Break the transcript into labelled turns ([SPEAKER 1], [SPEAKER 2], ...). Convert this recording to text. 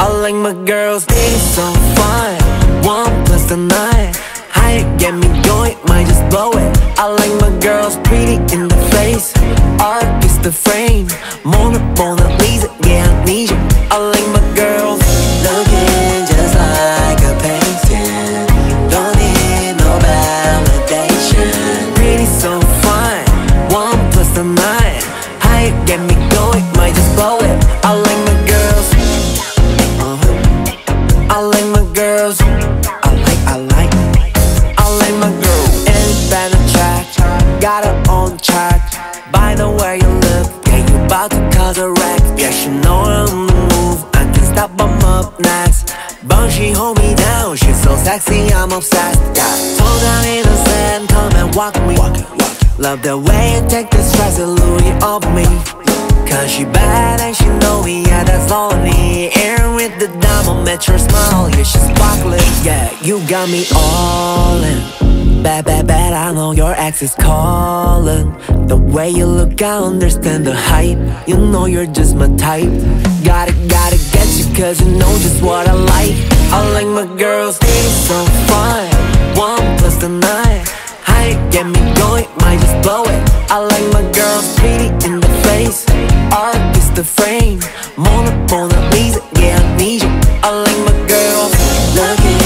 [SPEAKER 1] I like my girls, they so fine. 1+9, how you get me going, might just blow it. I like my girls pretty in the face, art is the frame, Mona Lisa, yeah I need you. I like my girls looking just like a painting, don't need no validation. Pretty so fine, 1+9, how you get me going, might just blow it. I like my girls, I like my girls, I like my girl. Independent track, got her own track. By the way you look, yeah you bout to cause a wreck. Yeah she know I'm on the move, I can't stop, I'm up next. But she hold me down, she's so sexy, I'm obsessed. Yeah, so down innocent, come and walk me. Love the way you take the stress and Louis off me. Cause she bad and she know me, yeah that's all I need. Air with the diamond, met your smile, yeah she's sparkling. Yeah, you got me all in. Bad, I know your ex is calling. The way you look, I understand the hype. You know you're just my type. Gotta get you cause you know just what I like. I like my girls, they so fine. 1+9, how you get me going, might just blow it. I like my girls pretty in the face, art is the frame, Mona Lisa, yeah I need you. I like my girls looking